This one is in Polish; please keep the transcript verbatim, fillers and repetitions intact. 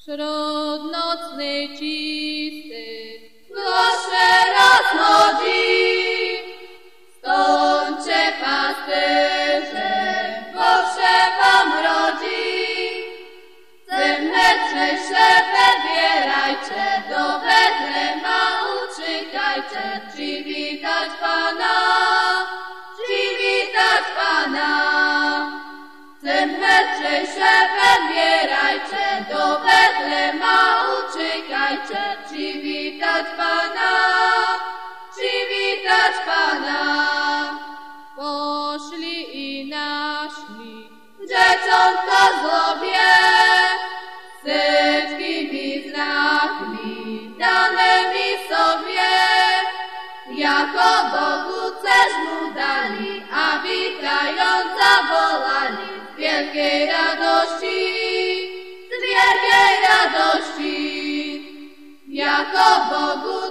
Wśród nocnej cisty głosze rozchodzi. Stońcie pasterze, bo wsze wam rodzi. Zemleczejsze wybierajcie, do Betlema uciekajcie, przywitać Pana, przywitać Pana. Zemleczejsze wybierajcie, do Betlema uciekajcie, przywitać Pana, przywitać Pana. poszli i naszli Dzieciątko złobie, sytkimi znakmi danymi sobie, jako Bogu coś mu dali, a witając zawołali z wielkiej radości, z wielkiej radości. Jako Bogu